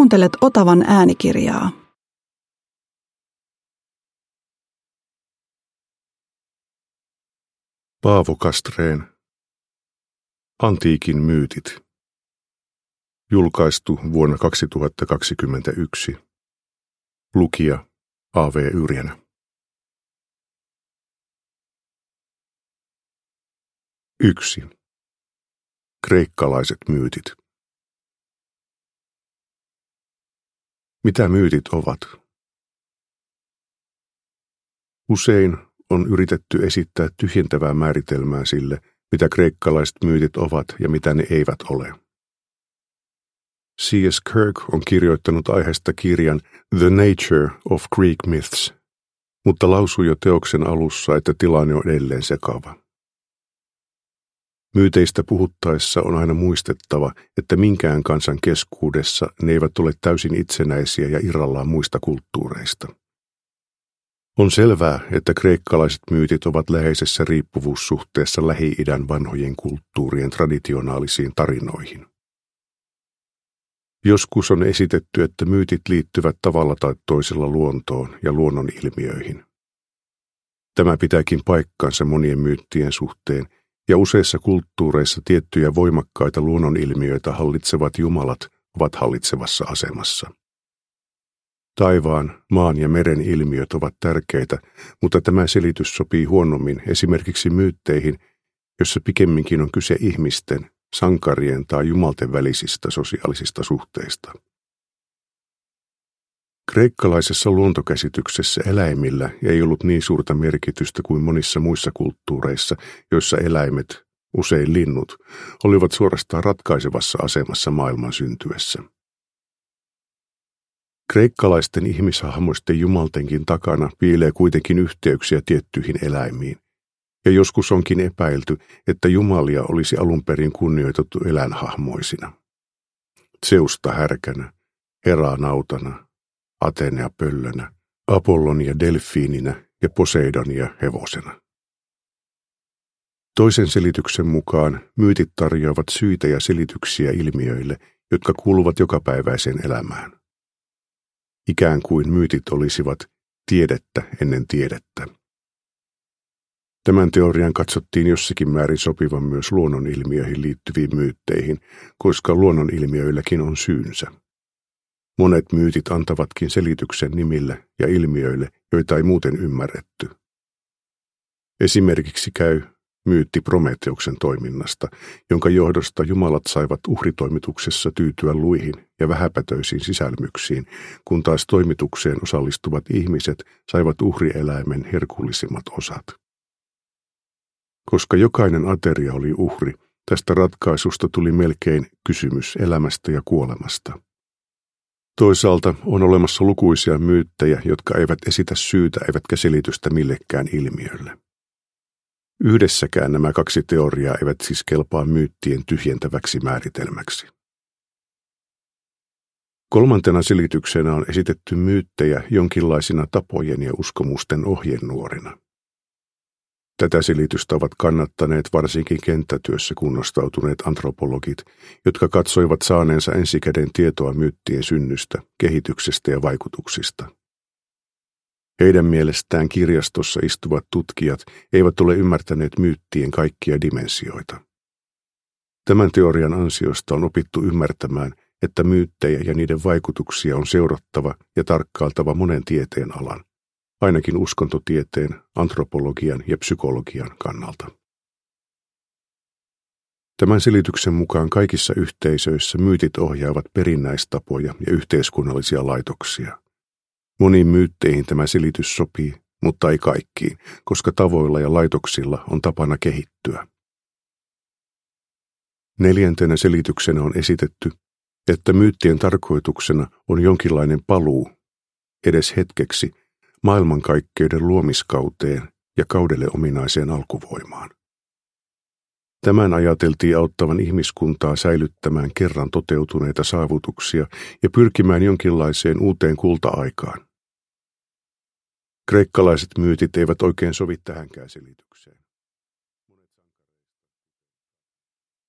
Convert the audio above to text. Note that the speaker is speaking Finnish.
Kuuntelet Otavan äänikirjaa. Paavo Castrén. Antiikin myytit. Julkaistu vuonna 2021. Lukija A.V. Yrjänä. 1. Kreikkalaiset myytit. Mitä myytit ovat? Usein on yritetty esittää tyhjentävää määritelmää sille, mitä kreikkalaiset myytit ovat ja mitä ne eivät ole. C.S. Kirk on kirjoittanut aiheesta kirjan The Nature of Greek Myths, mutta lausui jo teoksen alussa, että tilanne on edelleen sekava. Myyteistä puhuttaessa on aina muistettava, että minkään kansan keskuudessa ne eivät ole täysin itsenäisiä ja irrallaan muista kulttuureista. On selvää, että kreikkalaiset myytit ovat läheisessä riippuvuussuhteessa Lähi-idän vanhojen kulttuurien traditionaalisiin tarinoihin. Joskus on esitetty, että myytit liittyvät tavalla tai toisella luontoon ja luonnonilmiöihin. Tämä pitääkin paikkansa monien myyttien suhteen, ja useissa kulttuureissa tiettyjä voimakkaita luonnonilmiöitä hallitsevat jumalat ovat hallitsevassa asemassa. Taivaan, maan ja meren ilmiöt ovat tärkeitä, mutta tämä selitys sopii huonommin esimerkiksi myytteihin, jossa pikemminkin on kyse ihmisten, sankarien tai jumalten välisistä sosiaalisista suhteista. Kreikkalaisessa luontokäsityksessä eläimillä ei ollut niin suurta merkitystä kuin monissa muissa kulttuureissa, joissa eläimet, usein linnut, olivat suorastaan ratkaisevassa asemassa maailman syntyessä. Kreikkalaisten ihmishahmoisten jumaltenkin takana piilee kuitenkin yhteyksiä tiettyihin eläimiin, ja joskus onkin epäilty, että jumalia olisi alun perin kunnioitettu eläinhahmoisina. Zeusta härkänä, Heraa nautana, Athenea pöllönä, Apollonia delfiininä ja Poseidonia hevosena. Toisen selityksen mukaan myytit tarjoavat syitä ja selityksiä ilmiöille, jotka kuuluvat jokapäiväiseen elämään. Ikään kuin myytit olisivat tiedettä ennen tiedettä. Tämän teorian katsottiin jossakin määrin sopivan myös luonnonilmiöihin liittyviin myytteihin, koska luonnonilmiöilläkin on syynsä. Monet myytit antavatkin selityksen nimille ja ilmiöille, joita ei muuten ymmärretty. Esimerkiksi käy myytti Prometeuksen toiminnasta, jonka johdosta jumalat saivat uhritoimituksessa tyytyä luihin ja vähäpätöisiin sisälmyksiin, kun taas toimitukseen osallistuvat ihmiset saivat uhrieläimen herkullisimmat osat. Koska jokainen ateria oli uhri, tästä ratkaisusta tuli melkein kysymys elämästä ja kuolemasta. Toisaalta on olemassa lukuisia myyttejä, jotka eivät esitä syytä eivätkä selitystä millekään ilmiölle. Yhdessäkään nämä kaksi teoriaa eivät siis kelpaa myyttien tyhjentäväksi määritelmäksi. Kolmantena selityksenä on esitetty myyttejä jonkinlaisina tapojen ja uskomusten ohjenuorina. Tätä selitystä ovat kannattaneet varsinkin kenttätyössä kunnostautuneet antropologit, jotka katsoivat saaneensa ensikäden tietoa myyttien synnystä, kehityksestä ja vaikutuksista. Heidän mielestään kirjastossa istuvat tutkijat eivät ole ymmärtäneet myyttien kaikkia dimensioita. Tämän teorian ansiosta on opittu ymmärtämään, että myyttejä ja niiden vaikutuksia on seurattava ja tarkkailtava monen tieteen alan, ainakin uskontotieteen, antropologian ja psykologian kannalta. Tämän selityksen mukaan kaikissa yhteisöissä myytit ohjaavat perinnäistapoja ja yhteiskunnallisia laitoksia. Moniin myytteihin tämä selitys sopii, mutta ei kaikkiin, koska tavoilla ja laitoksilla on tapana kehittyä. Neljäntenä selityksenä on esitetty, että myyttien tarkoituksena on jonkinlainen paluu, edes hetkeksi, maailmankaikkeuden luomiskauteen ja kaudelle ominaiseen alkuvoimaan. Tämän ajateltiin auttavan ihmiskuntaa säilyttämään kerran toteutuneita saavutuksia ja pyrkimään jonkinlaiseen uuteen kulta-aikaan. Kreikkalaiset myytit eivät oikein sovi tähänkään selitykseen.